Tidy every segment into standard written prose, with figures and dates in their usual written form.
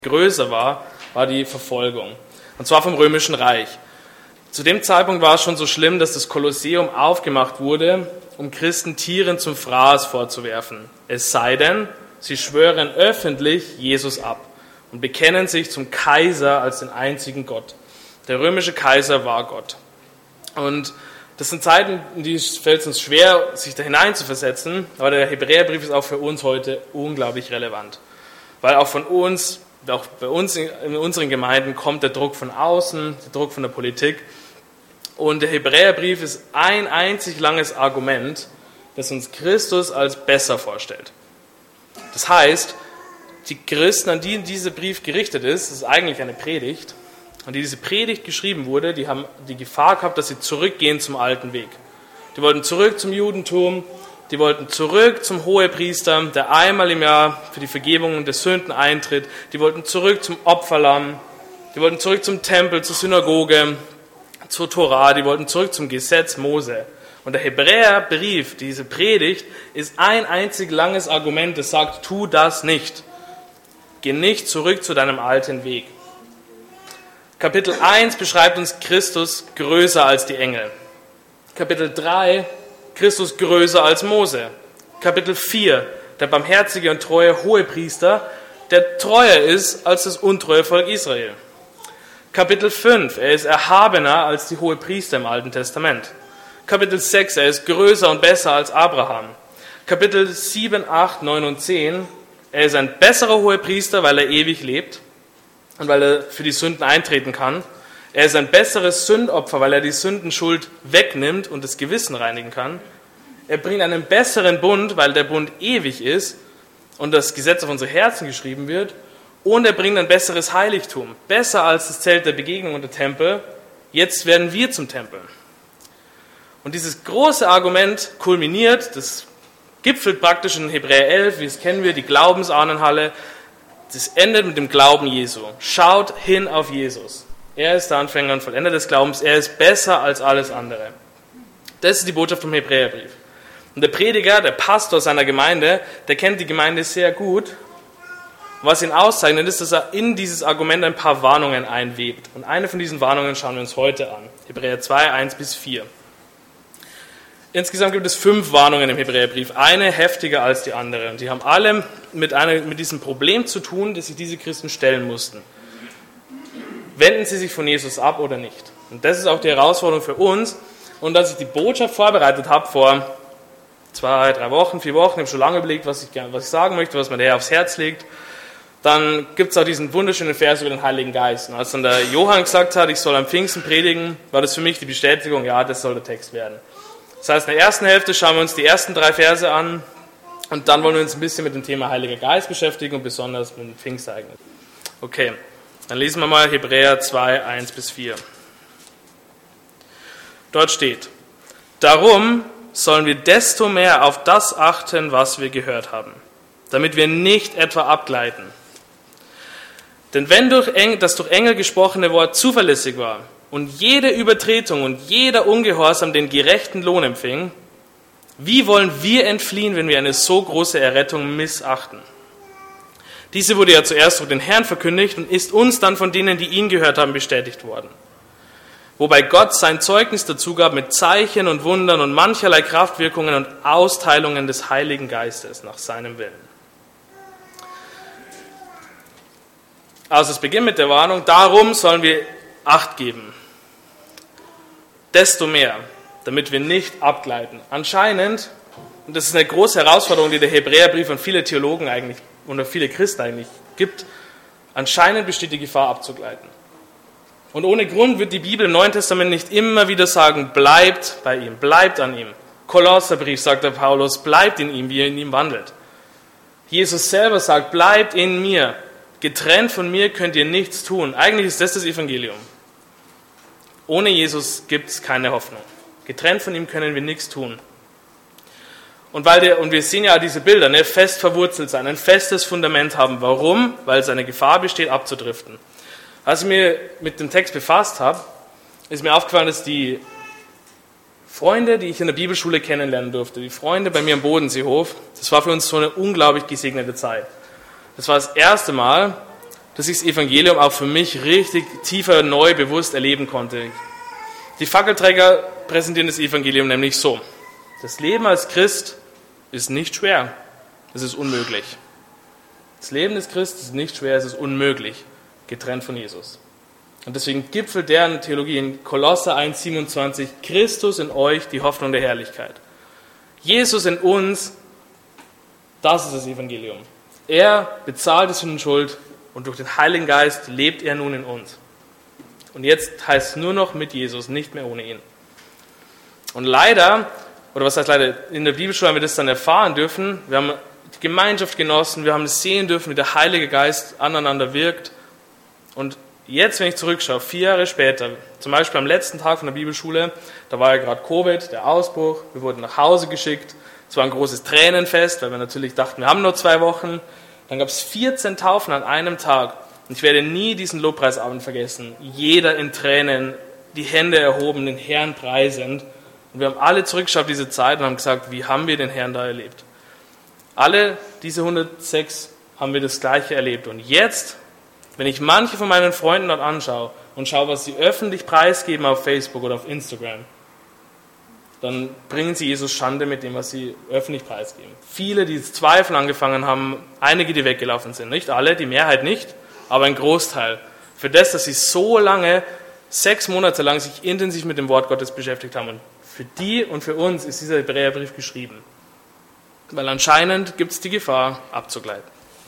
größer war die Verfolgung. Und zwar vom Römischen Reich. Zu dem Zeitpunkt war es schon so schlimm, dass das Kolosseum aufgemacht wurde, um Christen Tieren zum Fraß vorzuwerfen. Es sei denn, sie schwören öffentlich Jesus ab und bekennen sich zum Kaiser als den einzigen Gott. Der römische Kaiser war Gott. Und das sind Zeiten, in die fällt es uns schwer, sich da hineinzuversetzen, aber der Hebräerbrief ist auch für uns heute unglaublich relevant. Weil auch bei uns in unseren Gemeinden kommt der Druck von außen, der Druck von der Politik. Und der Hebräerbrief ist ein einzig langes Argument, das uns Christus als besser vorstellt. Das heißt, die Christen, an die dieser Brief gerichtet ist eigentlich eine Predigt. Und diese Predigt geschrieben wurde, die haben die Gefahr gehabt, dass sie zurückgehen zum alten Weg. Die wollten zurück zum Judentum, die wollten zurück zum Hohepriester, der einmal im Jahr für die Vergebung der Sünden eintritt. Die wollten zurück zum Opferlamm, die wollten zurück zum Tempel, zur Synagoge, zur Tora, die wollten zurück zum Gesetz Mose. Und der Hebräerbrief, diese Predigt, ist ein einzig langes Argument, das sagt, tu das nicht. Geh nicht zurück zu deinem alten Weg. Kapitel 1 beschreibt uns Christus größer als die Engel. Kapitel 3, Christus größer als Mose. Kapitel 4, der barmherzige und treue Hohepriester, der treuer ist als das untreue Volk Israel. Kapitel 5, er ist erhabener als die Hohepriester im Alten Testament. Kapitel 6, er ist größer und besser als Abraham. Kapitel 7, 8, 9 und 10, er ist ein besserer Hohepriester, weil er ewig lebt und weil er für die Sünden eintreten kann. Er ist ein besseres Sündopfer, weil er die Sündenschuld wegnimmt und das Gewissen reinigen kann. Er bringt einen besseren Bund, weil der Bund ewig ist und das Gesetz auf unsere Herzen geschrieben wird. Und er bringt ein besseres Heiligtum, besser als das Zelt der Begegnung und der Tempel. Jetzt werden wir zum Tempel. Und dieses große Argument kulminiert, das gipfelt praktisch in Hebräer 11, wie es kennen wir, die Glaubensahnenhalle. Das endet mit dem Glauben Jesu. Schaut hin auf Jesus. Er ist der Anfänger und Vollender des Glaubens. Er ist besser als alles andere. Das ist die Botschaft vom Hebräerbrief. Und der Prediger, der Pastor seiner Gemeinde, der kennt die Gemeinde sehr gut. Und was ihn auszeichnet, ist, dass er in dieses Argument ein paar Warnungen einwebt. Und eine von diesen Warnungen schauen wir uns heute an. Hebräer 2, 1 bis 4. Insgesamt gibt es 5 Warnungen im Hebräerbrief, eine heftiger als die andere. Und die haben alle mit diesem Problem zu tun, das sich diese Christen stellen mussten. Wenden sie sich von Jesus ab oder nicht? Und das ist auch die Herausforderung für uns. Und als ich die Botschaft vorbereitet habe, vor 2, 3 Wochen, 4 Wochen, ich habe schon lange überlegt, was ich sagen möchte, was mir der Herr aufs Herz legt, dann gibt es auch diesen wunderschönen Vers über den Heiligen Geist. Und als dann der Johann gesagt hat, ich soll am Pfingsten predigen, war das für mich die Bestätigung, ja, das soll der Text werden. Das heißt, in der ersten Hälfte schauen wir uns die ersten 3 Verse an und dann wollen wir uns ein bisschen mit dem Thema Heiliger Geist beschäftigen und besonders mit dem Pfingstereignis. Okay, dann lesen wir mal Hebräer 2, 1 bis 4. Dort steht: Darum sollen wir desto mehr auf das achten, was wir gehört haben, damit wir nicht etwa abgleiten. Denn wenn das durch Engel gesprochene Wort zuverlässig war und jede Übertretung und jeder Ungehorsam den gerechten Lohn empfing, wie wollen wir entfliehen, wenn wir eine so große Errettung missachten? Diese wurde ja zuerst durch den Herrn verkündigt und ist uns dann von denen, die ihn gehört haben, bestätigt worden. Wobei Gott sein Zeugnis dazu gab mit Zeichen und Wundern und mancherlei Kraftwirkungen und Austeilungen des Heiligen Geistes nach seinem Willen. Also es beginnt mit der Warnung, darum sollen wir Acht geben. Desto mehr, damit wir nicht abgleiten. Anscheinend, und das ist eine große Herausforderung, die der Hebräerbrief und viele Theologen eigentlich oder viele Christen eigentlich gibt, anscheinend besteht die Gefahr abzugleiten. Und ohne Grund wird die Bibel im Neuen Testament nicht immer wieder sagen, bleibt bei ihm, bleibt an ihm. Kolosserbrief sagt der Paulus, bleibt in ihm, wie ihr in ihm wandelt. Jesus selber sagt, bleibt in mir. Getrennt von mir könnt ihr nichts tun. Eigentlich ist das Evangelium. Ohne Jesus gibt es keine Hoffnung. Getrennt von ihm können wir nichts tun. Und wir sehen ja diese Bilder, fest verwurzelt sein, ein festes Fundament haben. Warum? Weil es eine Gefahr besteht, abzudriften. Als ich mich mit dem Text befasst habe, ist mir aufgefallen, dass die Freunde, die ich in der Bibelschule kennenlernen durfte, die Freunde bei mir am Bodenseehof, das war für uns so eine unglaublich gesegnete Zeit. Das war das erste Mal, dass ich das Evangelium auch für mich richtig tiefer, neu, bewusst erleben konnte. Die Fackelträger präsentieren das Evangelium nämlich so: Das Leben als Christ ist nicht schwer, es ist unmöglich. Das Leben des Christen ist nicht schwer, es ist unmöglich, getrennt von Jesus. Und deswegen gipfelt deren Theologie in Kolosser 1,27: Christus in euch, die Hoffnung der Herrlichkeit. Jesus in uns, das ist das Evangelium. Er bezahlt die Sündenschuld und durch den Heiligen Geist lebt er nun in uns. Und jetzt heißt es nur noch mit Jesus, nicht mehr ohne ihn. Und leider, oder was heißt leider, in der Bibelschule haben wir das dann erfahren dürfen. Wir haben die Gemeinschaft genossen, wir haben es sehen dürfen, wie der Heilige Geist aneinander wirkt. Und jetzt, wenn ich zurückschaue, 4 Jahre später, zum Beispiel am letzten Tag von der Bibelschule, da war ja gerade Covid, der Ausbruch, wir wurden nach Hause geschickt. Es war ein großes Tränenfest, weil wir natürlich dachten, wir haben nur 2 Wochen. Dann gab es 14 Taufen an einem Tag. Und ich werde nie diesen Lobpreisabend vergessen. Jeder in Tränen, die Hände erhoben, den Herrn preisend. Und wir haben alle zurückgeschaut diese Zeit und haben gesagt, wie haben wir den Herrn da erlebt? Alle diese 106 haben wir das Gleiche erlebt. Und jetzt, wenn ich manche von meinen Freunden dort anschaue und schaue, was sie öffentlich preisgeben auf Facebook oder auf Instagram, dann bringen sie Jesus Schande mit dem, was sie öffentlich preisgeben. Viele, die Zweifel angefangen haben, einige, die weggelaufen sind. Nicht alle, die Mehrheit nicht, aber ein Großteil. Für das, dass sie so lange, 6 Monate lang sich intensiv mit dem Wort Gottes beschäftigt haben. Und für die und für uns ist dieser Hebräerbrief geschrieben. Weil anscheinend gibt es die Gefahr, abzugleiten.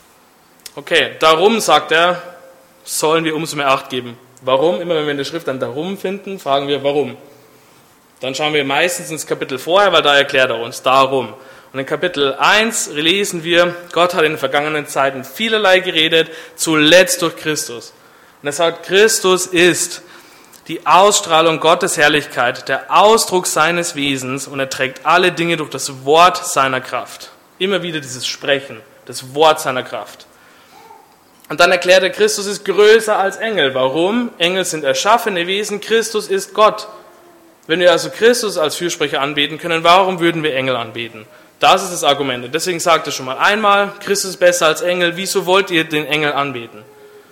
Okay, darum, sagt er, sollen wir umso mehr Acht geben. Warum? Immer wenn wir in der Schrift dann darum finden, fragen wir, warum? Dann schauen wir meistens ins Kapitel vorher, weil da erklärt er uns, darum. Und in Kapitel 1 lesen wir, Gott hat in den vergangenen Zeiten vielerlei geredet, zuletzt durch Christus. Und er sagt, Christus ist die Ausstrahlung Gottes Herrlichkeit, der Ausdruck seines Wesens, und er trägt alle Dinge durch das Wort seiner Kraft. Immer wieder dieses Sprechen, das Wort seiner Kraft. Und dann erklärt er, Christus ist größer als Engel. Warum? Engel sind erschaffene Wesen, Christus ist Gott. Wenn wir also Christus als Fürsprecher anbeten können, warum würden wir Engel anbeten? Das ist das Argument. Und deswegen sagt er schon mal einmal, Christus ist besser als Engel. Wieso wollt ihr den Engel anbeten?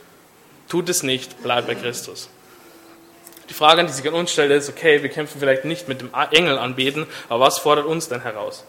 Tut es nicht, bleibt bei Christus. Die Frage, die sich an uns stellt, ist, okay, wir kämpfen vielleicht nicht mit dem Engel anbeten, aber was fordert uns denn heraus?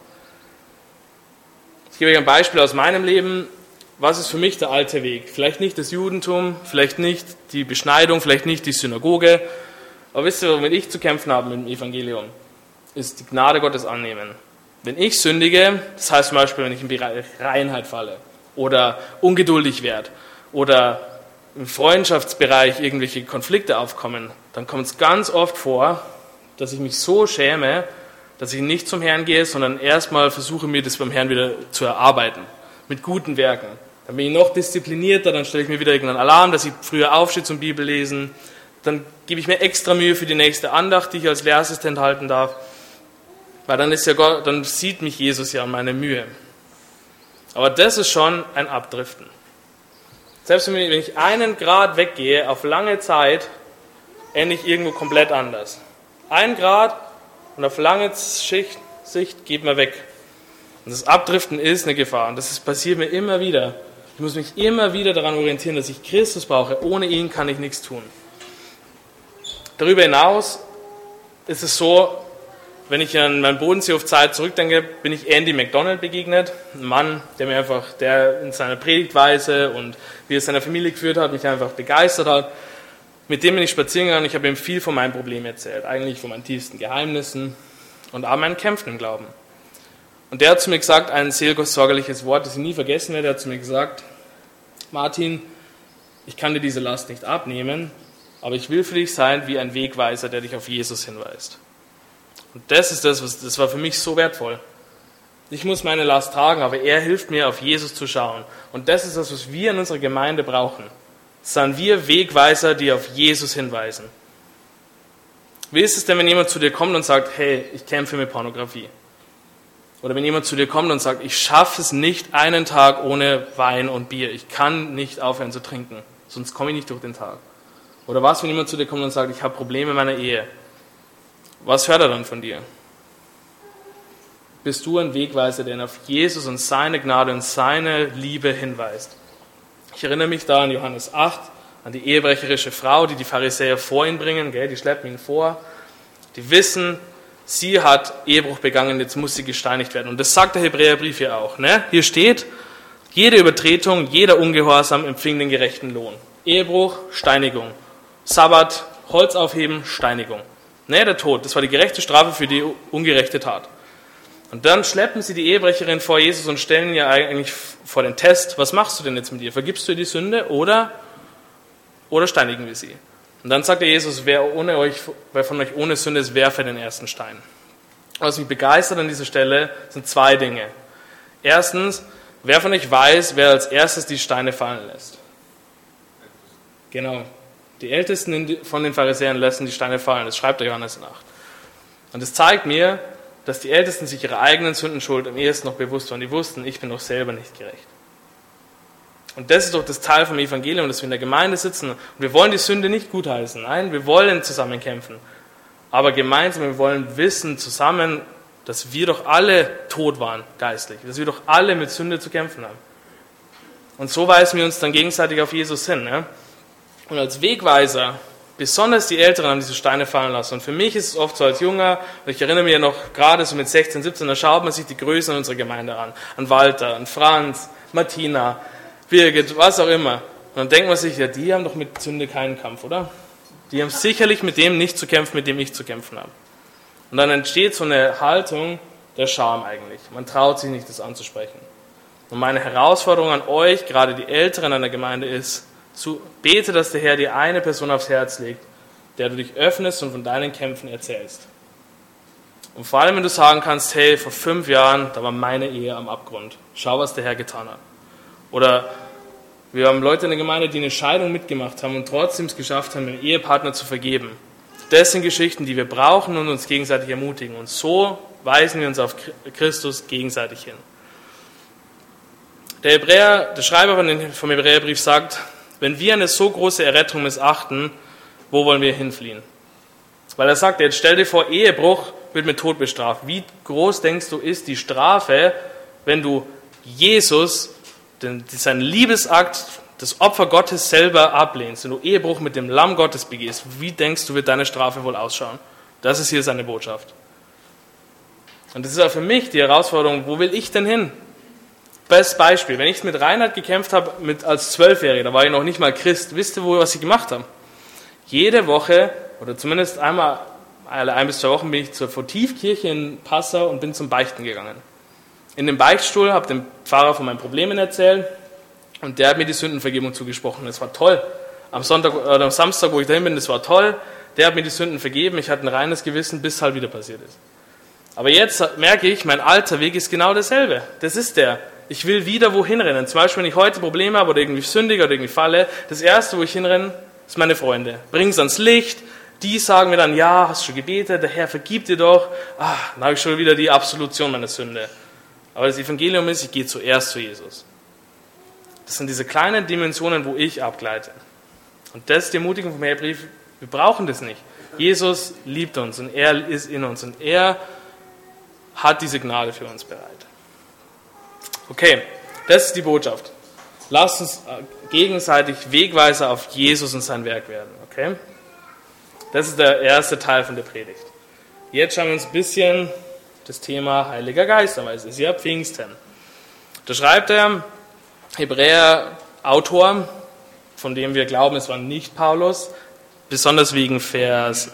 Ich gebe euch ein Beispiel aus meinem Leben. Was ist für mich der alte Weg? Vielleicht nicht das Judentum, vielleicht nicht die Beschneidung, vielleicht nicht die Synagoge. Aber wisst ihr, womit ich zu kämpfen habe mit dem Evangelium? Ist die Gnade Gottes annehmen. Wenn ich sündige, das heißt zum Beispiel, wenn ich im Bereich Reinheit falle oder ungeduldig werde oder im Freundschaftsbereich irgendwelche Konflikte aufkommen, dann kommt es ganz oft vor, dass ich mich so schäme, dass ich nicht zum Herrn gehe, sondern erstmal versuche, mir das beim Herrn wieder zu erarbeiten. Mit guten Werken. Dann bin ich noch disziplinierter, dann stelle ich mir wieder irgendeinen Alarm, dass ich früher aufstehe zum Bibellesen. Dann gebe ich mir extra Mühe für die nächste Andacht, die ich als Lehrassistent halten darf. Weil dann ist ja Gott, dann sieht mich Jesus ja an meine Mühe. Aber das ist schon ein Abdriften. Selbst wenn ich 1 Grad weggehe, auf lange Zeit, ende ich irgendwo komplett anders. 1 Grad und auf lange Sicht geht man weg. Und das Abdriften ist eine Gefahr. Und das passiert mir immer wieder. Ich muss mich immer wieder daran orientieren, dass ich Christus brauche. Ohne ihn kann ich nichts tun. Darüber hinaus ist es so, wenn ich an meinen Bodenseehof-Zeit zurückdenke, bin ich Andy McDonald begegnet. Ein Mann, der in seiner Predigtweise und wie er seine Familie geführt hat, mich einfach begeistert hat. Mit dem bin ich spazieren gegangen. Ich habe ihm viel von meinem Problem erzählt. Eigentlich von meinen tiefsten Geheimnissen und auch meinen Kämpfen im Glauben. Und der hat zu mir gesagt, ein seelsorgerliches Wort, das ich nie vergessen werde. Er hat zu mir gesagt, Martin, ich kann dir diese Last nicht abnehmen, aber ich will für dich sein wie ein Wegweiser, der dich auf Jesus hinweist. Und das war für mich so wertvoll. Ich muss meine Last tragen, aber er hilft mir, auf Jesus zu schauen. Und das ist das, was wir in unserer Gemeinde brauchen. Das sind wir Wegweiser, die auf Jesus hinweisen. Wie ist es denn, wenn jemand zu dir kommt und sagt, hey, ich kämpfe mit Pornografie? Oder wenn jemand zu dir kommt und sagt, ich schaffe es nicht einen Tag ohne Wein und Bier. Ich kann nicht aufhören zu trinken, sonst komme ich nicht durch den Tag. Oder was, wenn jemand zu dir kommt und sagt, ich habe Probleme in meiner Ehe? Was hört er dann von dir? Bist du ein Wegweiser, der ihn auf Jesus und seine Gnade und seine Liebe hinweist? Ich erinnere mich da an Johannes 8, an die ehebrecherische Frau, die Pharisäer vor ihn bringen, die schleppen ihn vor. Die wissen, sie hat Ehebruch begangen, jetzt muss sie gesteinigt werden. Und das sagt der Hebräerbrief ja auch. Ne? Hier steht, jede Übertretung, jeder Ungehorsam empfing den gerechten Lohn. Ehebruch, Steinigung. Sabbat, Holz aufheben, Steinigung. Ne, der Tod, das war die gerechte Strafe für die ungerechte Tat. Und dann schleppen sie die Ehebrecherin vor Jesus und stellen ihn ja eigentlich vor den Test. Was machst du denn jetzt mit ihr? Vergibst du ihr die Sünde oder steinigen wir sie? Und dann sagt Jesus, wer von euch ohne Sünde ist, werfe den ersten Stein. Was mich begeistert an dieser Stelle sind zwei Dinge. Erstens, wer von euch weiß, wer als erstes die Steine fallen lässt? Genau. Die Ältesten von den Pharisäern lassen die Steine fallen. Das schreibt der Johannes nach. Und es zeigt mir, dass die Ältesten sich ihrer eigenen Sündenschuld am ehesten noch bewusst waren. Die wussten, ich bin doch selber nicht gerecht. Und das ist doch das Teil vom Evangelium, dass wir in der Gemeinde sitzen. Und wir wollen die Sünde nicht gutheißen. Nein, wir wollen zusammen kämpfen. Aber gemeinsam, wir wollen wissen zusammen, dass wir doch alle tot waren, geistlich. Dass wir doch alle mit Sünde zu kämpfen haben. Und so weisen wir uns dann gegenseitig auf Jesus hin. Ne? Und als Wegweiser, besonders die Älteren haben diese Steine fallen lassen. Und für mich ist es oft so als Junger, und ich erinnere mich ja noch gerade so mit 16, 17, da schaut man sich die Größen unserer Gemeinde an. An Walter, an Franz, Martina, Birgit, was auch immer. Und dann denkt man sich, ja, die haben doch mit Sünde keinen Kampf, oder? Die haben sicherlich mit dem nicht zu kämpfen, mit dem ich zu kämpfen habe. Und dann entsteht so eine Haltung der Scham eigentlich. Man traut sich nicht, das anzusprechen. Und meine Herausforderung an euch, gerade die Älteren an der Gemeinde, ist, bete, dass der Herr dir eine Person aufs Herz legt, der du dich öffnest und von deinen Kämpfen erzählst. Und vor allem, wenn du sagen kannst, hey, vor 5 Jahren, da war meine Ehe am Abgrund. Schau, was der Herr getan hat. Oder wir haben Leute in der Gemeinde, die eine Scheidung mitgemacht haben und trotzdem es geschafft haben, den Ehepartner zu vergeben. Das sind Geschichten, die wir brauchen und uns gegenseitig ermutigen. Und so weisen wir uns auf Christus gegenseitig hin. Der Schreiber vom Hebräerbrief sagt, wenn wir eine so große Errettung missachten, wo wollen wir hinfliehen? Weil er sagt, jetzt stell dir vor, Ehebruch wird mit Tod bestraft. Wie groß denkst du ist die Strafe, wenn du Jesus, seinen Liebesakt, das Opfer Gottes selber ablehnst, wenn du Ehebruch mit dem Lamm Gottes begehst? Wie denkst du, wird deine Strafe wohl ausschauen? Das ist hier seine Botschaft. Und das ist auch für mich die Herausforderung, wo will ich denn hin? Bestes Beispiel, wenn ich mit Reinhard gekämpft habe als 12-Jähriger, da war ich noch nicht mal Christ, wisst ihr, was ich gemacht habe? Jede Woche, oder zumindest einmal alle 1 bis 2 Wochen, bin ich zur Votivkirche in Passau und bin zum Beichten gegangen. In dem Beichtstuhl habe dem Pfarrer von meinen Problemen erzählt und der hat mir die Sündenvergebung zugesprochen. Das war toll. Am Samstag, wo ich dahin bin, das war toll. Der hat mir die Sünden vergeben. Ich hatte ein reines Gewissen, bis es halt wieder passiert ist. Aber jetzt merke ich, mein alter Weg ist genau dasselbe. Das ist der. Ich will wieder wohin rennen. Zum Beispiel, wenn ich heute Probleme habe oder irgendwie sündige oder irgendwie falle, das Erste, wo ich hinrenne, ist meine Freunde. Bring es ans Licht. Die sagen mir dann, ja, hast du schon gebetet, der Herr vergibt dir doch. Dann habe ich schon wieder die Absolution meiner Sünde. Aber das Evangelium ist, ich gehe zuerst zu Jesus. Das sind diese kleinen Dimensionen, wo ich abgleite. Und das ist die Ermutigung vom Hebräerbrief. Wir brauchen das nicht. Jesus liebt uns und er ist in uns und er hat diese Gnade für uns bereit. Okay, das ist die Botschaft. Lasst uns gegenseitig Wegweiser auf Jesus und sein Werk werden. Okay? Das ist der erste Teil von der Predigt. Jetzt schauen wir uns ein bisschen das Thema Heiliger Geist an, weil es ist ja Pfingsten. Da schreibt der Hebräer-Autor, von dem wir glauben, es war nicht Paulus, besonders wegen Vers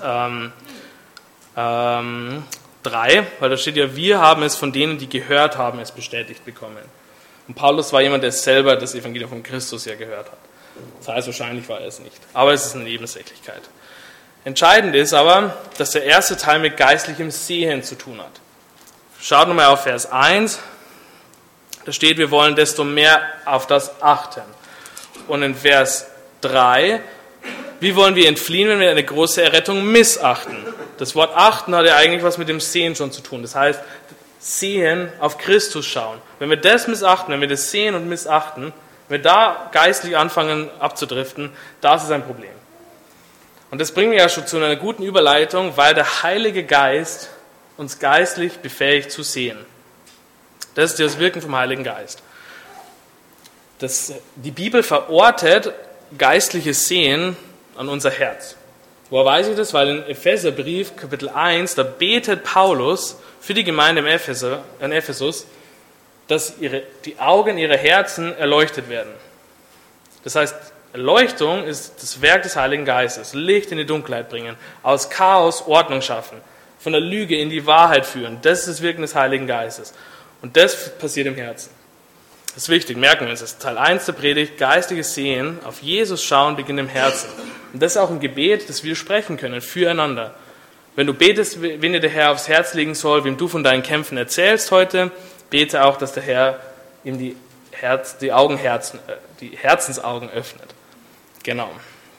3, weil da steht ja, wir haben es von denen, die gehört haben, es bestätigt bekommen. Und Paulus war jemand, der selber das Evangelium von Christus ja gehört hat. Das heißt, wahrscheinlich war er es nicht. Aber es ist eine Nebensächlichkeit. Entscheidend ist aber, dass der erste Teil mit geistlichem Sehen zu tun hat. Schaut nochmal auf Vers 1. Da steht, wir wollen desto mehr auf das achten. Und in Vers 3, wie wollen wir entfliehen, wenn wir eine große Errettung missachten? Das Wort achten hat ja eigentlich was mit dem Sehen schon zu tun. Das heißt, sehen, auf Christus schauen. Wenn wir das missachten, wenn wir das sehen und missachten, wenn wir da geistlich anfangen abzudriften, das ist ein Problem. Und das bringt mich ja schon zu einer guten Überleitung, weil der Heilige Geist uns geistlich befähigt zu sehen. Das ist das Wirken vom Heiligen Geist. die Bibel verortet geistliches Sehen an unser Herz. Woher weiß ich das? Weil in Epheserbrief, Kapitel 1, da betet Paulus für die Gemeinde in Ephesus, dass die Augen ihrer Herzen erleuchtet werden. Das heißt, Erleuchtung ist das Werk des Heiligen Geistes. Licht in die Dunkelheit bringen, aus Chaos Ordnung schaffen, von der Lüge in die Wahrheit führen. Das ist das Wirken des Heiligen Geistes. Und das passiert im Herzen. Das ist wichtig, merken wir uns. Das ist Teil 1 der Predigt, geistiges Sehen, auf Jesus schauen, beginnt im Herzen. Und das ist auch ein Gebet, das wir sprechen können, füreinander. Wenn du betest, wen dir der Herr aufs Herz legen soll, wem du von deinen Kämpfen erzählst heute, bete auch, dass der Herr ihm die Herzensaugen öffnet. Genau.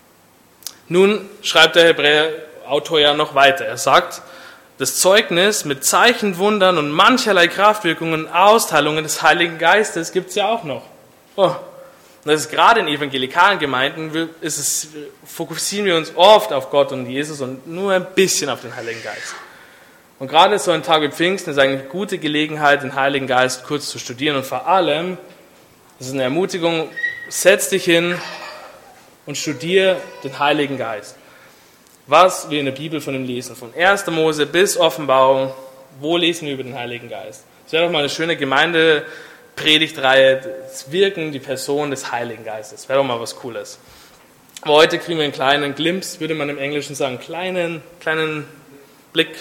Nun schreibt der Hebräer-Autor ja noch weiter. Er sagt, das Zeugnis mit Zeichen, Wundern und mancherlei Kraftwirkungen und Austeilungen des Heiligen Geistes gibt es ja auch noch. Oh. Und das ist gerade in evangelikalen Gemeinden, fokussieren wir uns oft auf Gott und Jesus und nur ein bisschen auf den Heiligen Geist. Und gerade so ein Tag wie Pfingsten ist eigentlich eine gute Gelegenheit, den Heiligen Geist kurz zu studieren. Und vor allem, das ist eine Ermutigung, setz dich hin und studiere den Heiligen Geist. Was wir in der Bibel von ihm lesen, von 1. Mose bis Offenbarung, wo lesen wir über den Heiligen Geist? Das wäre doch mal eine schöne Gemeindepredigtreihe, das Wirken, die Person des Heiligen Geistes. Wäre doch mal was Cooles. Aber heute kriegen wir einen kleinen Glimpse, würde man im Englischen sagen, kleinen Blick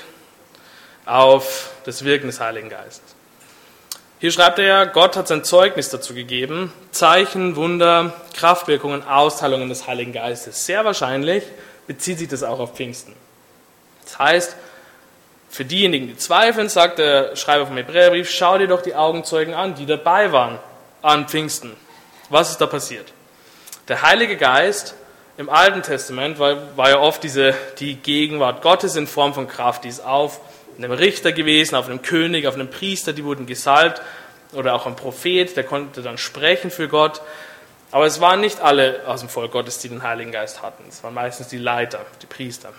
auf das Wirken des Heiligen Geistes. Hier schreibt er ja, Gott hat sein Zeugnis dazu gegeben, Zeichen, Wunder, Kraftwirkungen, Austeilungen des Heiligen Geistes. Sehr wahrscheinlich bezieht sich das auch auf Pfingsten. Das heißt, für diejenigen, die zweifeln, sagt der Schreiber vom Hebräerbrief, schau dir doch die Augenzeugen an, die dabei waren an Pfingsten. Was ist da passiert? Der Heilige Geist im Alten Testament war ja oft die Gegenwart Gottes in Form von Kraft, die ist auf einem Richter gewesen, auf einem König, auf einem Priester, die wurden gesalbt, oder auch ein Prophet, der konnte dann sprechen für Gott. Aber es waren nicht alle aus dem Volk Gottes, die den Heiligen Geist hatten. Es waren meistens die Leiter, die Priester.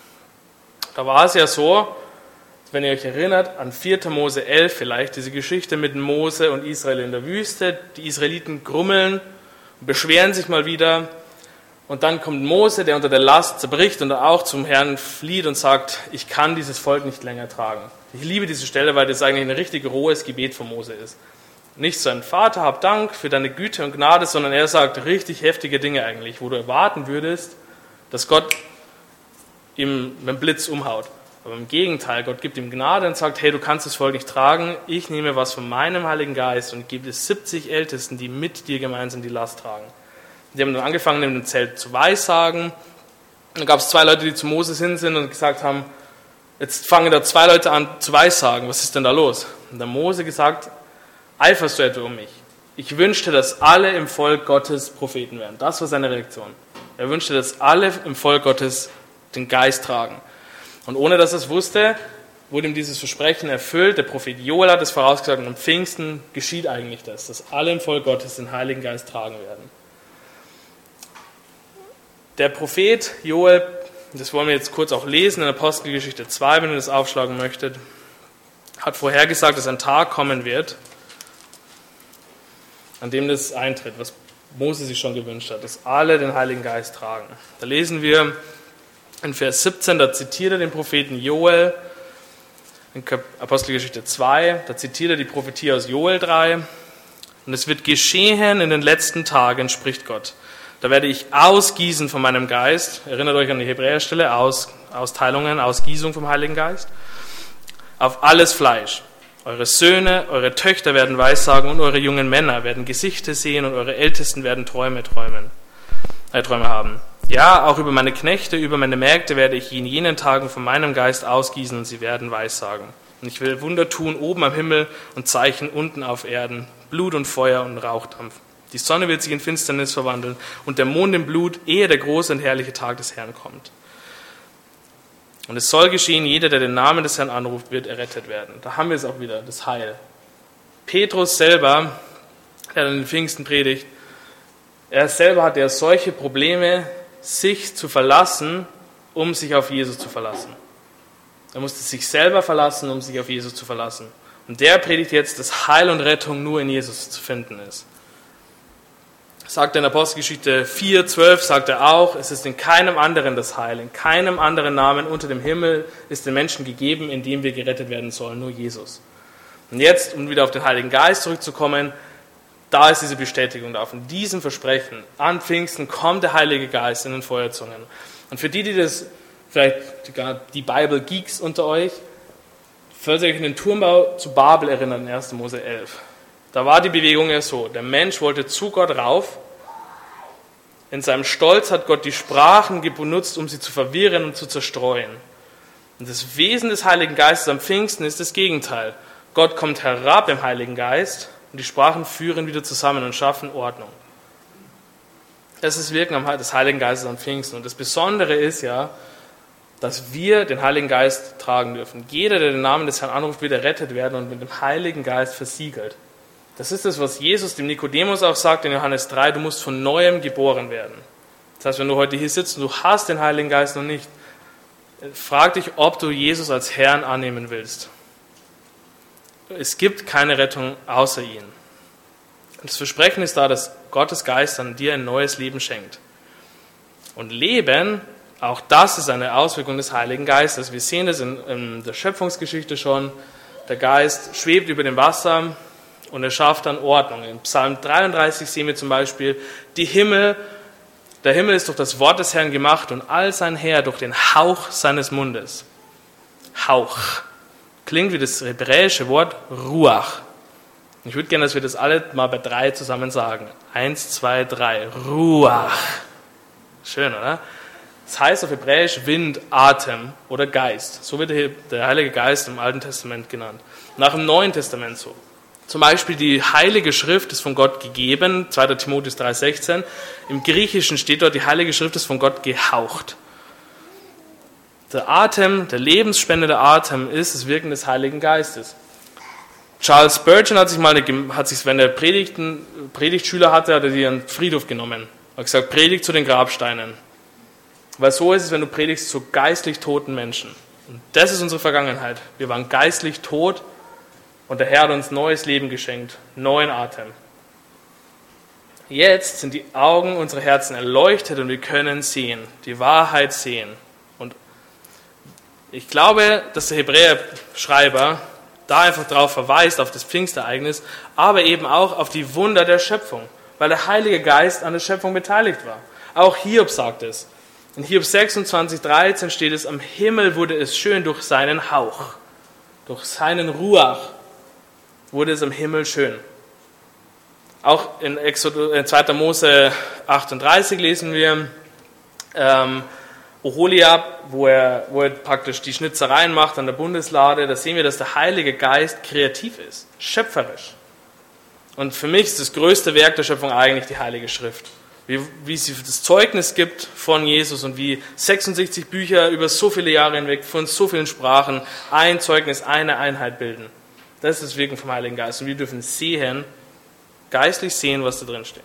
Da war es ja so, wenn ihr euch erinnert, an 4. Mose 11 vielleicht, diese Geschichte mit Mose und Israel in der Wüste. Die Israeliten grummeln, beschweren sich mal wieder. Und dann kommt Mose, der unter der Last zerbricht und auch zum Herrn flieht und sagt, ich kann dieses Volk nicht länger tragen. Ich liebe diese Stelle, weil das eigentlich ein richtig rohes Gebet von Mose ist. Nicht so ein Vater, hab Dank für deine Güte und Gnade, sondern er sagt richtig heftige Dinge eigentlich, wo du erwarten würdest, dass Gott ihm mit dem Blitz umhaut. Aber im Gegenteil, Gott gibt ihm Gnade und sagt, hey, du kannst das Volk nicht tragen, ich nehme was von meinem Heiligen Geist und gebe es 70 Ältesten, die mit dir gemeinsam die Last tragen. Die haben dann angefangen, in dem Zelt zu weissagen. Dann gab es 2 Leute, die zu Moses hin sind und gesagt haben, jetzt fangen da 2 Leute an zu weissagen, was ist denn da los? Und der Mose gesagt, eiferst du etwa um mich? Ich wünschte, dass alle im Volk Gottes Propheten wären. Das war seine Reaktion. Er wünschte, dass alle im Volk Gottes den Geist tragen. Und ohne dass er es wusste, wurde ihm dieses Versprechen erfüllt. Der Prophet Joel hat es vorausgesagt und am Pfingsten geschieht eigentlich das, dass alle im Volk Gottes den Heiligen Geist tragen werden. Der Prophet Joel, das wollen wir jetzt kurz auch lesen in Apostelgeschichte 2, wenn ihr das aufschlagen möchtet, hat vorhergesagt, dass ein Tag kommen wird, an dem das eintritt, was Mose sich schon gewünscht hat, dass alle den Heiligen Geist tragen. Da lesen wir in Vers 17, da zitiert er den Propheten Joel, in Apostelgeschichte 2, da zitiert er die Prophetie aus Joel 3, und es wird geschehen in den letzten Tagen, spricht Gott. Da werde ich ausgießen von meinem Geist, erinnert euch an die Hebräerstelle, Austeilungen, Ausgießung vom Heiligen Geist, auf alles Fleisch. Eure Söhne, eure Töchter werden Weissagen und eure jungen Männer werden Gesichter sehen und eure Ältesten werden Träume haben. Ja, auch über meine Knechte, über meine Mägde werde ich in jenen Tagen von meinem Geist ausgießen und sie werden Weissagen. Und ich will Wunder tun oben am Himmel und Zeichen unten auf Erden, Blut und Feuer und Rauchdampf. Die Sonne wird sich in Finsternis verwandeln und der Mond in Blut, ehe der große und herrliche Tag des Herrn kommt. Und es soll geschehen, jeder, der den Namen des Herrn anruft, wird errettet werden. Da haben wir es auch wieder, das Heil. Petrus selber, der an den Pfingsten predigt, er selber hatte ja solche Probleme, sich zu verlassen, um sich auf Jesus zu verlassen. Er musste sich selber verlassen, um sich auf Jesus zu verlassen. Und der predigt jetzt, dass Heil und Rettung nur in Jesus zu finden ist. sagt er in Apostelgeschichte 4,12, sagt er auch, es ist in keinem anderen das Heil, in keinem anderen Namen unter dem Himmel ist den Menschen gegeben, in dem wir gerettet werden sollen, nur Jesus. Und jetzt, um wieder auf den Heiligen Geist zurückzukommen, da ist diese Bestätigung da. Von diesem Versprechen, an Pfingsten kommt der Heilige Geist in den Feuerzungen. Und für die das, vielleicht die Bible-Geeks unter euch, falls ihr euch an den Turmbau zu Babel erinnert, in 1. Mose 11. Da war die Bewegung ja so, der Mensch wollte zu Gott rauf, in seinem Stolz hat Gott die Sprachen benutzt, um sie zu verwirren und zu zerstreuen. Und das Wesen des Heiligen Geistes am Pfingsten ist das Gegenteil. Gott kommt herab im Heiligen Geist und die Sprachen führen wieder zusammen und schaffen Ordnung. Das ist das Wirken des Heiligen Geistes am Pfingsten. Und das Besondere ist ja, dass wir den Heiligen Geist tragen dürfen. Jeder, der den Namen des Herrn anruft, wird errettet werden und mit dem Heiligen Geist versiegelt. Das ist das, was Jesus dem Nikodemus auch sagt in Johannes 3, du musst von Neuem geboren werden. Das heißt, wenn du heute hier sitzt und du hast den Heiligen Geist noch nicht, frag dich, ob du Jesus als Herrn annehmen willst. Es gibt keine Rettung außer ihn. Das Versprechen ist da, dass Gottes Geist an dir ein neues Leben schenkt. Und Leben, auch das ist eine Auswirkung des Heiligen Geistes. Wir sehen das in der Schöpfungsgeschichte schon. Der Geist schwebt über dem Wasser und er schafft dann Ordnung. In Psalm 33 sehen wir zum Beispiel, der Himmel ist durch das Wort des Herrn gemacht und all sein Heer durch den Hauch seines Mundes. Hauch. Klingt wie das hebräische Wort Ruach. Ich würde gerne, dass wir das alle mal bei 3 zusammen sagen. 1, 2, 3. Ruach. Schön, oder? Das heißt auf Hebräisch Wind, Atem oder Geist. So wird der Heilige Geist im Alten Testament genannt. Nach dem Neuen Testament so. Zum Beispiel die Heilige Schrift ist von Gott gegeben, 2. Timotheus 3,16. Im Griechischen steht dort, die Heilige Schrift ist von Gott gehaucht. Der Atem, der lebensspendende Atem ist das Wirken des Heiligen Geistes. Charles Spurgeon hat sich, wenn er Predigtschüler hatte, hat er die an den Friedhof genommen. Er hat gesagt, predigt zu den Grabsteinen. Weil so ist es, wenn du predigst zu geistlich toten Menschen. Und das ist unsere Vergangenheit. Wir waren geistlich tot und der Herr hat uns neues Leben geschenkt, neuen Atem. Jetzt sind die Augen unserer Herzen erleuchtet und wir können sehen, die Wahrheit sehen. Und ich glaube, dass der Hebräer-Schreiber da einfach darauf verweist, auf das Pfingstereignis, aber eben auch auf die Wunder der Schöpfung, weil der Heilige Geist an der Schöpfung beteiligt war. Auch Hiob sagt es. In Hiob 26,13 steht es, am Himmel wurde es schön durch seinen Hauch, durch seinen Ruach wurde es am Himmel schön. Auch in 2. Mose 38 lesen wir, Oholiab, wo er praktisch die Schnitzereien macht an der Bundeslade, da sehen wir, dass der Heilige Geist kreativ ist, schöpferisch. Und für mich ist das größte Werk der Schöpfung eigentlich die Heilige Schrift. Wie sie das Zeugnis gibt von Jesus und wie 66 Bücher über so viele Jahre hinweg von so vielen Sprachen ein Zeugnis, eine Einheit bilden. Das ist das Wirken vom Heiligen Geist. Und wir dürfen geistlich sehen, was da drin steht.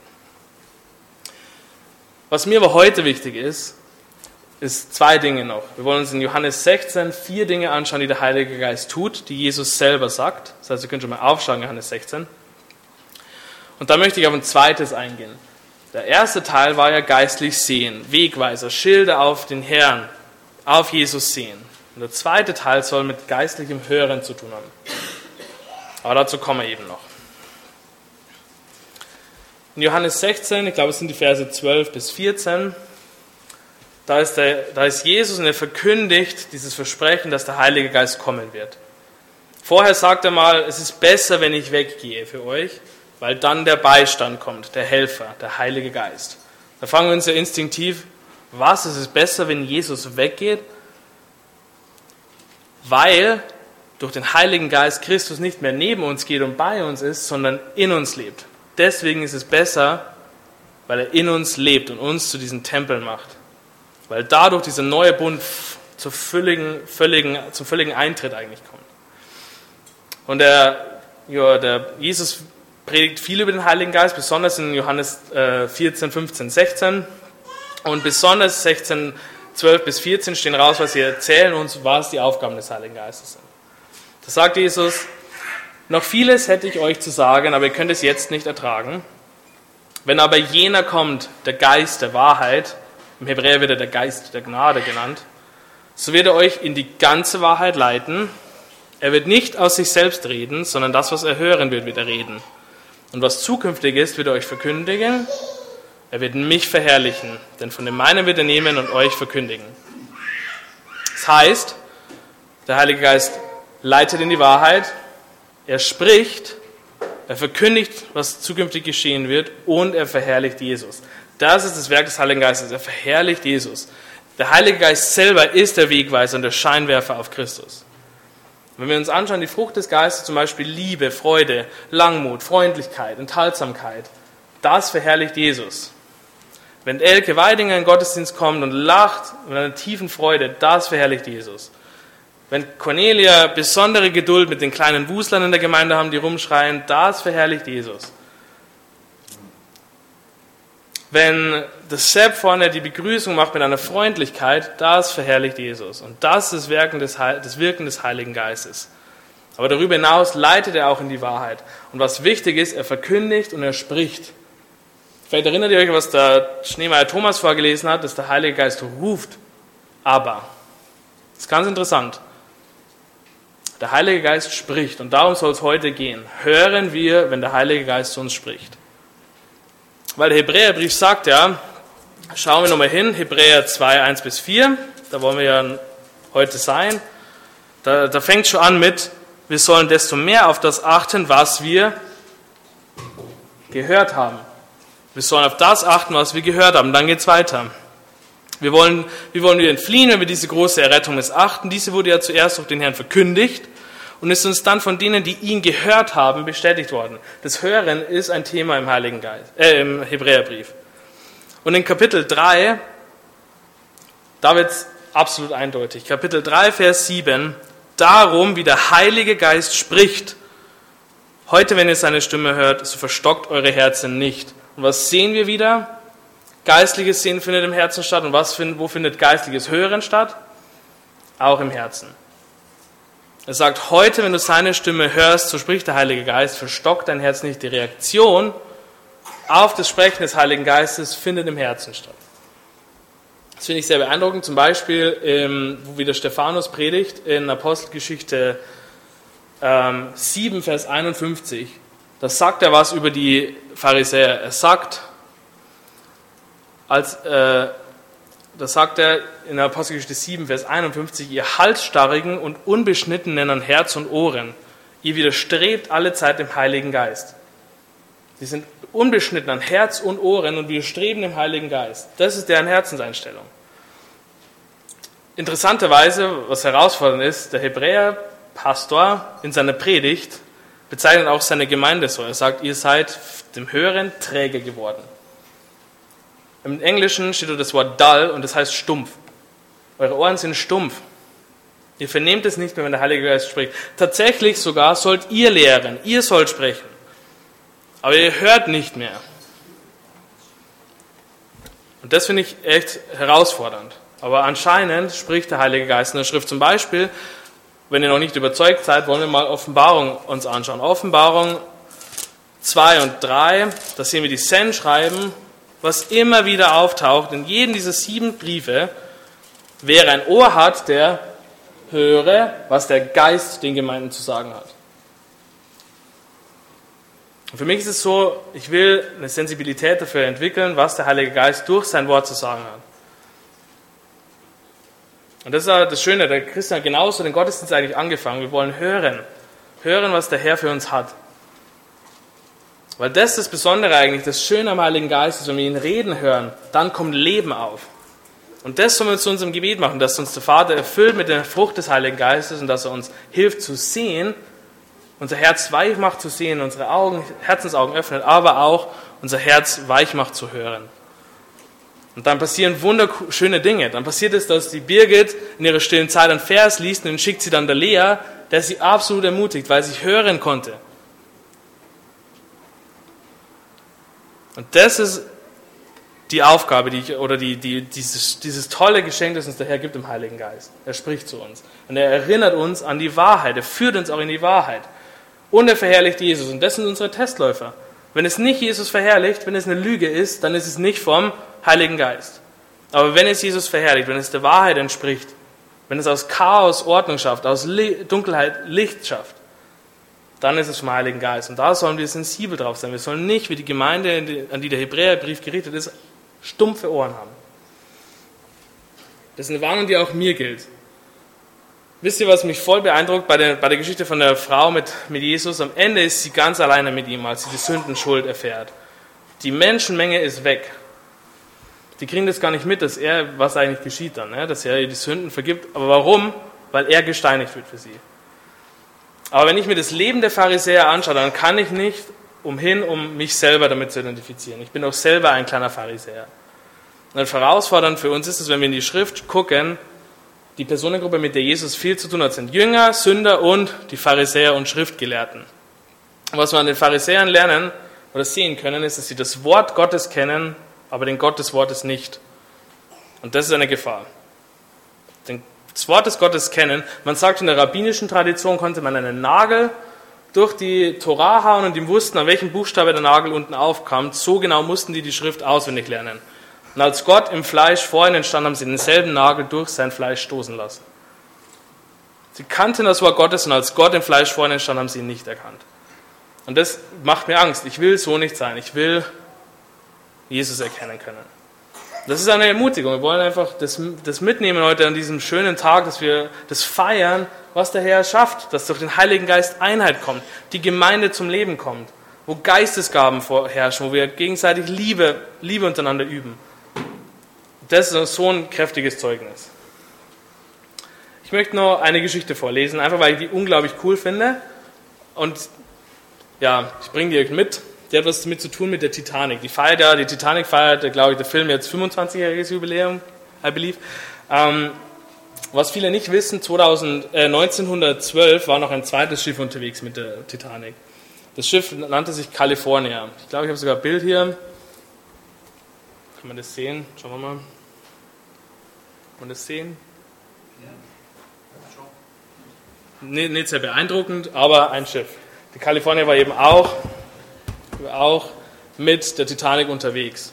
Was mir aber heute wichtig ist 2 Dinge noch. Wir wollen uns in Johannes 16 4 Dinge anschauen, die der Heilige Geist tut, die Jesus selber sagt. Das heißt, ihr könnt schon mal aufschlagen, Johannes 16. Und da möchte ich auf ein zweites eingehen. Der erste Teil war ja geistlich sehen, Wegweiser, Schilder auf den Herrn, auf Jesus sehen. Und der zweite Teil soll mit geistlichem Hören zu tun haben. Aber dazu kommen wir eben noch. In Johannes 16, ich glaube es sind die Verse 12 bis 14, da ist Jesus und er verkündigt dieses Versprechen, dass der Heilige Geist kommen wird. Vorher sagt er mal, es ist besser, wenn ich weggehe für euch, weil dann der Beistand kommt, der Helfer, der Heilige Geist. Da fragen wir uns ja instinktiv, was ist es besser, wenn Jesus weggeht? Weil durch den Heiligen Geist Christus nicht mehr neben uns geht und bei uns ist, sondern in uns lebt. Deswegen ist es besser, weil er in uns lebt und uns zu diesen Tempeln macht. Weil dadurch dieser neue Bund zum völligen Eintritt eigentlich kommt. Und der Jesus predigt viel über den Heiligen Geist, besonders in Johannes 14, 15, 16. Und besonders 16, 12 bis 14 stehen raus, was sie erzählen uns, was die Aufgaben des Heiligen Geistes sind. Da sagt Jesus, noch vieles hätte ich euch zu sagen, aber ihr könnt es jetzt nicht ertragen. Wenn aber jener kommt, der Geist der Wahrheit, im Hebräer wird er der Geist der Gnade genannt, so wird er euch in die ganze Wahrheit leiten. Er wird nicht aus sich selbst reden, sondern das, was er hören wird, wird er reden. Und was zukünftig ist, wird er euch verkündigen. Er wird mich verherrlichen, denn von dem meinen wird er nehmen und euch verkündigen. Das heißt, der Heilige Geist leitet in die Wahrheit, er spricht, er verkündigt, was zukünftig geschehen wird und er verherrlicht Jesus. Das ist das Werk des Heiligen Geistes, er verherrlicht Jesus. Der Heilige Geist selber ist der Wegweiser und der Scheinwerfer auf Christus. Wenn wir uns anschauen, die Frucht des Geistes, zum Beispiel Liebe, Freude, Langmut, Freundlichkeit, Enthaltsamkeit, das verherrlicht Jesus. Wenn Elke Weidinger in den Gottesdienst kommt und lacht mit einer tiefen Freude, das verherrlicht Jesus. Wenn Cornelia besondere Geduld mit den kleinen Wuslern in der Gemeinde haben, die rumschreien, das verherrlicht Jesus. Wenn das Sepp vorne die Begrüßung macht mit einer Freundlichkeit, das verherrlicht Jesus. Und das ist das Wirken des Heiligen Geistes. Aber darüber hinaus leitet er auch in die Wahrheit. Und was wichtig ist, er verkündigt und er spricht. Vielleicht erinnert ihr euch, was der Schneemeier Thomas vorgelesen hat, dass der Heilige Geist ruft. Aber, das ist ganz interessant, der Heilige Geist spricht und darum soll es heute gehen. Hören wir, wenn der Heilige Geist zu uns spricht. Weil der Hebräerbrief sagt ja, schauen wir nochmal hin, Hebräer 2, 1-4, da wollen wir ja heute sein. Da fängt schon an mit, wir sollen desto mehr auf das achten, was wir gehört haben. Wir sollen auf das achten, was wir gehört haben. Dann geht es weiter. Wie wollen wir entfliehen, wenn wir diese große Errettung missachten? Diese wurde ja zuerst durch den Herrn verkündigt und ist uns dann von denen, die ihn gehört haben, bestätigt worden. Das Hören ist ein Thema im im Hebräerbrief. Und in Kapitel 3, da wird es absolut eindeutig. Kapitel 3, Vers 7, darum, wie der Heilige Geist spricht. Heute, wenn ihr seine Stimme hört, so verstockt eure Herzen nicht. Und was sehen wir wieder? Geistliches Sehen findet im Herzen statt. Und wo findet geistliches Hören statt? Auch im Herzen. Er sagt, heute, wenn du seine Stimme hörst, so spricht der Heilige Geist, verstockt dein Herz nicht. Die Reaktion auf das Sprechen des Heiligen Geistes findet im Herzen statt. Das finde ich sehr beeindruckend. Zum Beispiel, wo wieder Stephanus predigt, in Apostelgeschichte 7, Vers 51. Da sagt er was über die Pharisäer. Er sagt, da sagt er in der Apostelgeschichte 7, Vers 51, ihr Halsstarrigen und Unbeschnittenen an Herz und Ohren, ihr widerstrebt alle Zeit dem Heiligen Geist. Sie sind unbeschnitten an Herz und Ohren und widerstreben dem Heiligen Geist. Das ist deren Herzenseinstellung. Interessanterweise, was herausfordernd ist, der Hebräer-Pastor in seiner Predigt bezeichnet auch seine Gemeinde so. Er sagt, ihr seid dem Hören träge geworden. Im Englischen steht das Wort dull und das heißt stumpf. Eure Ohren sind stumpf. Ihr vernehmt es nicht mehr, wenn der Heilige Geist spricht. Tatsächlich sogar sollt ihr lehren, ihr sollt sprechen. Aber ihr hört nicht mehr. Und das finde ich echt herausfordernd. Aber anscheinend spricht der Heilige Geist in der Schrift. Zum Beispiel, wenn ihr noch nicht überzeugt seid, wollen wir mal Offenbarung uns anschauen. Offenbarung 2 und 3, da sehen wir die Sendschreiben, was immer wieder auftaucht in jedem dieser 7 Briefe. Wer ein Ohr hat, der höre, was der Geist den Gemeinden zu sagen hat. Und für mich ist es so, ich will eine Sensibilität dafür entwickeln, was der Heilige Geist durch sein Wort zu sagen hat. Und das ist das Schöne, der Christen hat genauso den Gottesdienst eigentlich angefangen. Wir wollen hören, was der Herr für uns hat. Weil das ist das Besondere eigentlich, das Schöne am Heiligen Geist ist, wenn wir ihn reden hören, dann kommt Leben auf. Und das sollen wir zu unserem Gebet machen, dass uns der Vater erfüllt mit der Frucht des Heiligen Geistes und dass er uns hilft zu sehen, unser Herz weich macht zu sehen, unsere Herzensaugen öffnet, aber auch unser Herz weich macht zu hören. Und dann passieren wunderschöne Dinge. Dann passiert es, dass die Birgit in ihrer stillen Zeit einen Vers liest und den schickt sie dann der Lea, der sie absolut ermutigt, weil sie hören konnte. Und das ist die Aufgabe, dieses tolle Geschenk, das uns der Herr gibt im Heiligen Geist. Er spricht zu uns. Und er erinnert uns an die Wahrheit. Er führt uns auch in die Wahrheit. Und er verherrlicht Jesus. Und das sind unsere Testläufer. Wenn es nicht Jesus verherrlicht, wenn es eine Lüge ist, dann ist es nicht vom Heiligen Geist. Aber wenn es Jesus verherrlicht, wenn es der Wahrheit entspricht, wenn es aus Chaos Ordnung schafft, aus Dunkelheit Licht schafft, dann ist es vom Heiligen Geist. Und da sollen wir sensibel drauf sein. Wir sollen nicht, wie die Gemeinde, an die der Hebräerbrief gerichtet ist, stumpfe Ohren haben. Das ist eine Warnung, die auch mir gilt. Wisst ihr, was mich voll beeindruckt bei der Geschichte von der Frau mit Jesus? Am Ende ist sie ganz alleine mit ihm, als sie die Sündenschuld erfährt. Die Menschenmenge ist weg. Die kriegen das gar nicht mit, was eigentlich geschieht dann, dass er ihr die Sünden vergibt. Aber warum? Weil er gesteinigt wird für sie. Aber wenn ich mir das Leben der Pharisäer anschaue, dann kann ich nicht umhin, um mich selber damit zu identifizieren. Ich bin auch selber ein kleiner Pharisäer. Und herausfordernd für uns ist es, wenn wir in die Schrift gucken, die Personengruppe, mit der Jesus viel zu tun hat, sind Jünger, Sünder und die Pharisäer und Schriftgelehrten. Und was wir an den Pharisäern lernen oder sehen können, ist, dass sie das Wort Gottes kennen, aber den Gott des Wortes nicht. Und das ist eine Gefahr. Das Wort des Gottes kennen, man sagt, in der rabbinischen Tradition konnte man einen Nagel durch die Torah hauen und die wussten, an welchem Buchstabe der Nagel unten aufkam. So genau mussten die Schrift auswendig lernen. Und als Gott im Fleisch vor ihnen stand, haben sie denselben Nagel durch sein Fleisch stoßen lassen. Sie kannten das Wort Gottes und als Gott im Fleisch vor ihnen stand, haben sie ihn nicht erkannt. Und das macht mir Angst. Ich will so nicht sein. Ich will Jesus erkennen können. Das ist eine Ermutigung. Wir wollen einfach das mitnehmen heute an diesem schönen Tag, dass wir das feiern, was der Herr schafft, dass durch den Heiligen Geist Einheit kommt, die Gemeinde zum Leben kommt, wo Geistesgaben vorherrschen, wo wir gegenseitig Liebe untereinander üben. Das ist so ein kräftiges Zeugnis. Ich möchte noch eine Geschichte vorlesen, einfach weil ich die unglaublich cool finde. Und ja, ich bringe die euch mit. Die hat was damit zu tun mit der Titanic. Die Titanic feiert, glaube ich, der Film jetzt 25-jähriges Jubiläum, I believe. Was viele nicht wissen, 1912 war noch ein zweites Schiff unterwegs mit der Titanic. Das Schiff nannte sich California. Ich glaube, ich habe sogar ein Bild hier. Kann man das sehen? Schauen wir mal. Kann man das sehen? Nicht sehr beeindruckend, aber ein Schiff. Die California war eben auch mit der Titanic unterwegs.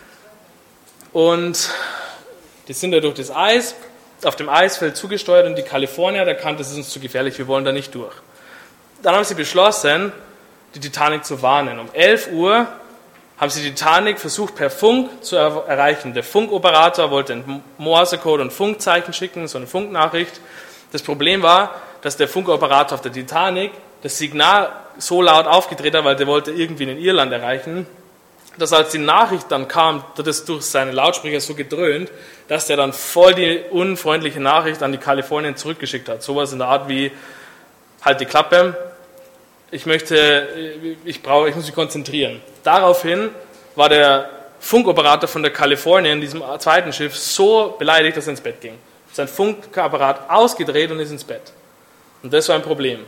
Und die sind da durch das Eis, auf dem Eisfeld zugesteuert und die California, da kannte, das ist uns zu gefährlich, wir wollen da nicht durch. Dann haben sie beschlossen, die Titanic zu warnen. Um 11 Uhr haben sie die Titanic versucht per Funk zu erreichen. Der Funkoperator wollte einen Morsecode und Funkzeichen schicken, so eine Funknachricht. Das Problem war, dass der Funkoperator auf der Titanic das Signal so laut aufgedreht hat, weil der wollte irgendwie in Irland erreichen, dass als die Nachricht dann kam, hat es durch seine Lautsprecher so gedröhnt, dass der dann voll die unfreundliche Nachricht an die Kalifornien zurückgeschickt hat. Sowas in der Art wie, halt die Klappe, ich muss mich konzentrieren. Daraufhin war der Funkoperator von der California in diesem zweiten Schiff so beleidigt, dass er ins Bett ging. Sein Funkapparat ausgedreht und ist ins Bett. Und das war ein Problem.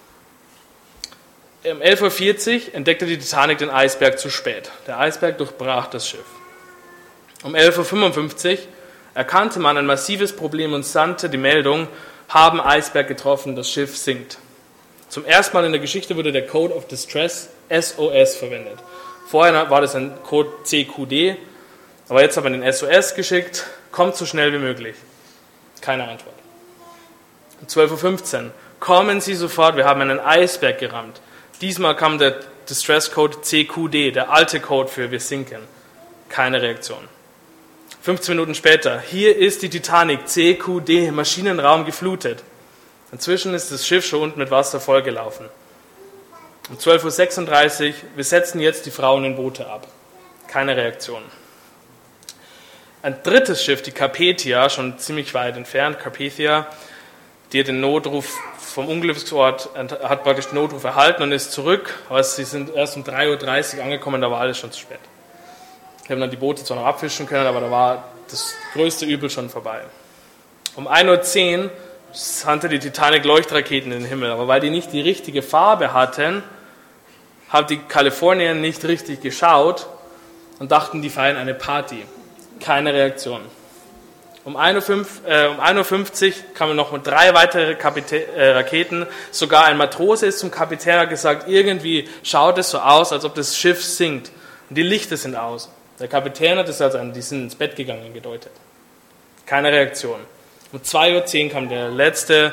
Um 11.40 Uhr entdeckte die Titanic den Eisberg zu spät. Der Eisberg durchbrach das Schiff. Um 11.55 Uhr erkannte man ein massives Problem und sandte die Meldung, haben Eisberg getroffen, das Schiff sinkt. Zum ersten Mal in der Geschichte wurde der Code of Distress SOS verwendet. Vorher war das ein Code CQD, aber jetzt hat man den SOS geschickt, kommt so schnell wie möglich. Keine Antwort. Um 12.15 Uhr, kommen Sie sofort, wir haben einen Eisberg gerammt. Diesmal kam der Distress Code CQD, der alte Code für wir sinken. Keine Reaktion. 15 Minuten später, hier ist die Titanic, CQD, Maschinenraum geflutet. Inzwischen ist das Schiff schon unten mit Wasser vollgelaufen. Um 12.36 Uhr, wir setzen jetzt die Frauen in Boote ab. Keine Reaktion. Ein drittes Schiff, die Carpathia, schon ziemlich weit entfernt, Carpathia, die hat den Notruf vom Unglücksort, hat praktisch den Notruf erhalten und ist zurück, aber sie sind erst um 3.30 Uhr angekommen, da war alles schon zu spät. Sie haben dann die Boote zwar noch abfischen können, aber da war das größte Übel schon vorbei. Um 1.10 Uhr sandte die Titanic Leuchtraketen in den Himmel, aber weil die nicht die richtige Farbe hatten, hat die California nicht richtig geschaut und dachten, die feiern eine Party. Keine Reaktion. Um 1:50 Uhr kamen noch 3 weitere Raketen. Sogar ein Matrose ist zum Kapitän, hat gesagt, irgendwie schaut es so aus, als ob das Schiff sinkt. Und die Lichter sind aus. Der Kapitän hat es als die sind ins Bett gegangen gedeutet. Keine Reaktion. Um 2:10 Uhr kam der letzte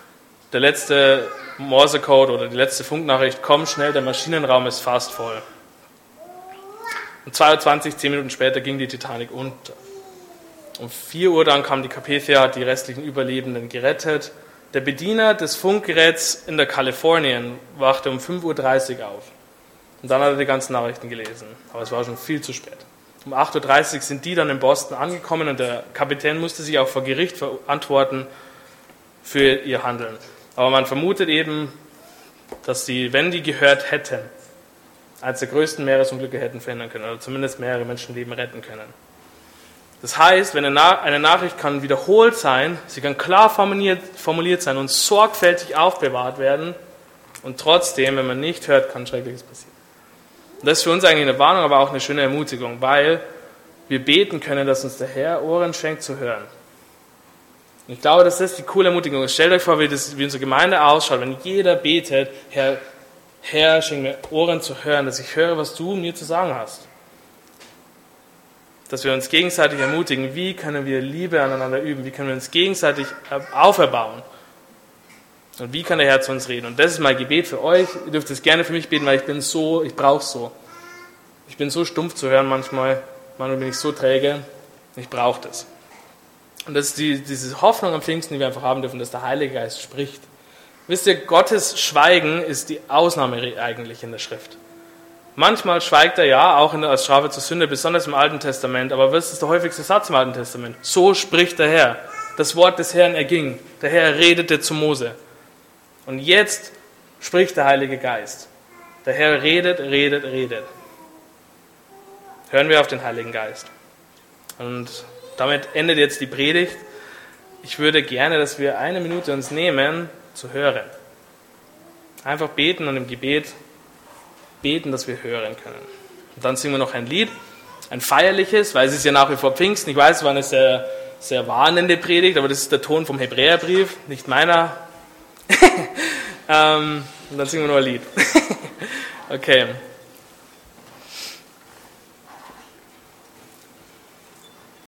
Morsecode oder die letzte Funknachricht, komm schnell, der Maschinenraum ist fast voll. Um 2:20 Uhr, 10 Minuten später, ging die Titanic unter. Um 4 Uhr dann kam die Carpathia, hat die restlichen Überlebenden gerettet. Der Bediener des Funkgeräts in der Kalifornien wachte um 5:30 Uhr auf. Und dann hat er die ganzen Nachrichten gelesen. Aber es war schon viel zu spät. Um 8:30 Uhr sind die dann in Boston angekommen und der Kapitän musste sich auch vor Gericht verantworten für ihr Handeln. Aber man vermutet eben, dass sie, wenn die gehört hätten, eines der größten Meeresunglücke hätten verhindern können oder zumindest mehrere Menschenleben retten können. Das heißt, wenn eine Nachricht kann wiederholt sein, sie kann klar formuliert sein und sorgfältig aufbewahrt werden und trotzdem, wenn man nicht hört, kann Schreckliches passieren. Und das ist für uns eigentlich eine Warnung, aber auch eine schöne Ermutigung, weil wir beten können, dass uns der Herr Ohren schenkt zu hören. Und ich glaube, dass das die coole Ermutigung ist. Stellt euch vor, wie unsere Gemeinde ausschaut, wenn jeder betet, Herr, schenk mir Ohren zu hören, dass ich höre, was du mir zu sagen hast. Dass wir uns gegenseitig ermutigen, wie können wir Liebe aneinander üben, wie können wir uns gegenseitig auferbauen und wie kann der Herr zu uns reden. Und das ist mein Gebet für euch. Ihr dürft es gerne für mich beten, weil ich brauche es so. Ich bin so stumpf zu hören manchmal bin ich so träge, ich brauche das. Und das ist diese Hoffnung am Pfingsten, die wir einfach haben dürfen, dass der Heilige Geist spricht. Wisst ihr, Gottes Schweigen ist die Ausnahme eigentlich in der Schrift. Manchmal schweigt er ja, auch als Strafe zur Sünde, besonders im Alten Testament. Aber was ist der häufigste Satz im Alten Testament? So spricht der Herr. Das Wort des Herrn erging. Der Herr redete zu Mose. Und jetzt spricht der Heilige Geist. Der Herr redet. Hören wir auf den Heiligen Geist. Und damit endet jetzt die Predigt. Ich würde gerne, dass wir 1 Minute uns nehmen, zu hören. Einfach beten und im Gebet beten, dass wir hören können. Und dann singen wir noch ein Lied, ein feierliches, weil es ist ja nach wie vor Pfingsten. Ich weiß, es war eine sehr, sehr warnende Predigt, aber das ist der Ton vom Hebräerbrief, nicht meiner. Und dann singen wir noch ein Lied. Okay.